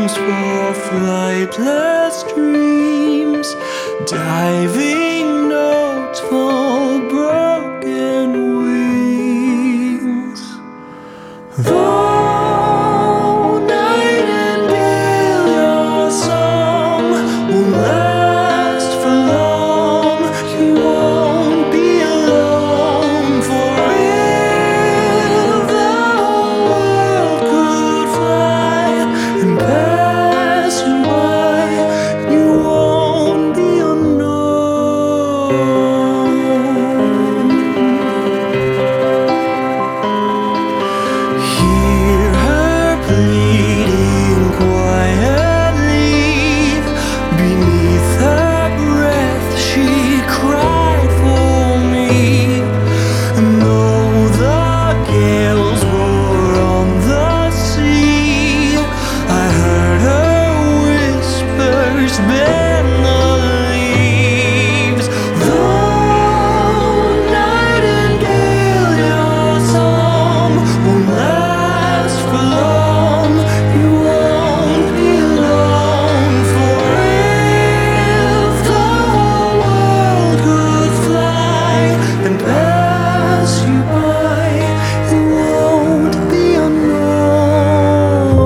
for flightless dreams, diving notes for broken wings. Though nightingale, your song won't last for long, you won't be alone. For if the world could fly and pass you by, you won't be unknown. Hear her pleading quietly. Beneath her breath she cried for me. And though the gales roar on the sea, I heard her whispers bend the leaves. Though nightingale, your song won't last for long, you won't be alone. For if the world could fly and pass you by, you won't be unknown.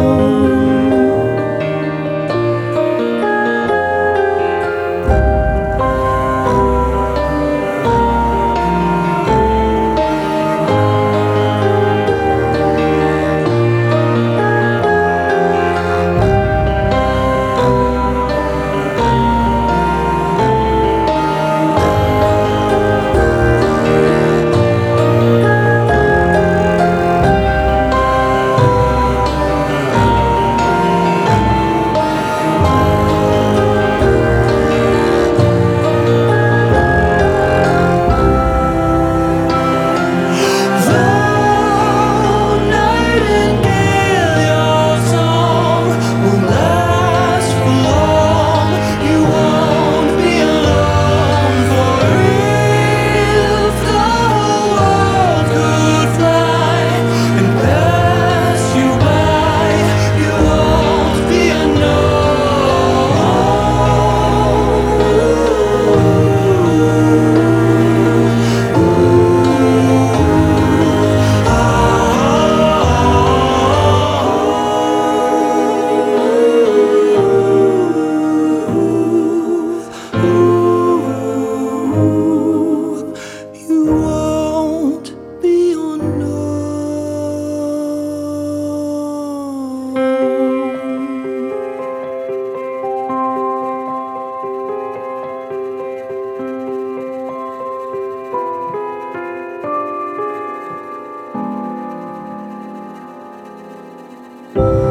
You won't be unknown.